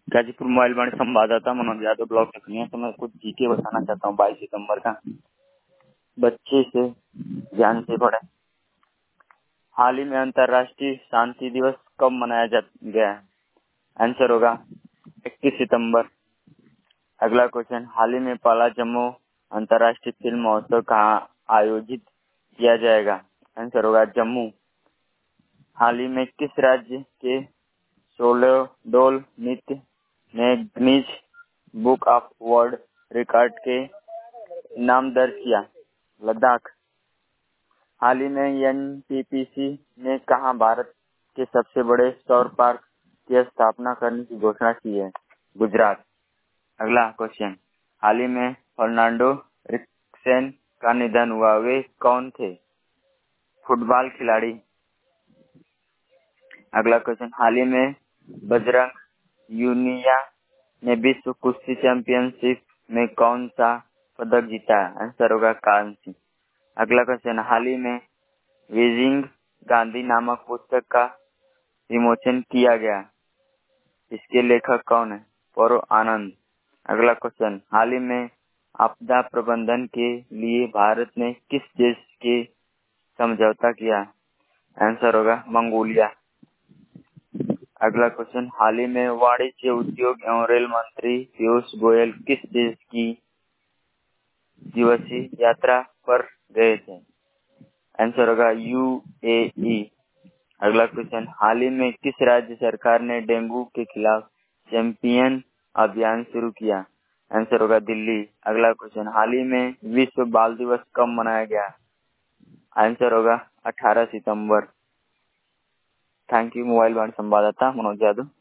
Ghazipur mobile Vaani संवाददाता Manoj Yadav block से तो मैं कुछ जीके बताना चाहता हूँ। 22 सितंबर का बच्चे से ध्यान से पढ़े। हाल ही में अंतर्राष्ट्रीय शांति दिवस कब मनाया गया है? आंसर होगा 21 सितंबर। अगला क्वेश्चन, हाल ही में पहला जम्मू अंतर्राष्ट्रीय फिल्म महोत्सव कहाँ आयोजित किया जाएगा? आंसर होगा जम्मू। हाल ही में किस राज्य के सोलोडोल नृत्य ने Guinness book of world record के नाम दर्ज किया? लद्दाख। हाल ही में एनटीपीसी ने कहाँ भारत के सबसे बड़े सौर पार्क की स्थापना करने की घोषणा की है? गुजरात। अगला क्वेश्चन, हाल ही में फर्नांडो रिक्सेन का निधन हुआ, वे कौन थे? फुटबॉल खिलाड़ी। अगला क्वेश्चन, हाल ही में बजरंग यूनिया ने विश्व कुश्ती चैंपियनशिप में कौन सा पदक जीता? आंसर होगा कांस्य। अगला क्वेश्चन, हाल ही में बीजिंग गांधी नामक पुस्तक का विमोचन किया गया, इसके लेखक कौन है? पौरो आनंद। अगला क्वेश्चन, हाल ही में आपदा प्रबंधन के लिए भारत ने किस देश के समझौता किया? आंसर होगा मंगोलिया। अगला क्वेश्चन, हाल ही में वाणिज्य उद्योग एवं रेल मंत्री पीयूष गोयल किस देश की दिवसीय यात्रा पर गए थे? आंसर होगा यूएई। अगला क्वेश्चन, हाल ही में किस राज्य सरकार ने डेंगू के खिलाफ चैंपियन अभियान शुरू किया? आंसर होगा दिल्ली। अगला क्वेश्चन, हाल ही में विश्व बाल दिवस कब मनाया गया? आंसर होगा 18 सितंबर। Thank you. मोबाइल वाणी संवाददाता मनोज यादव।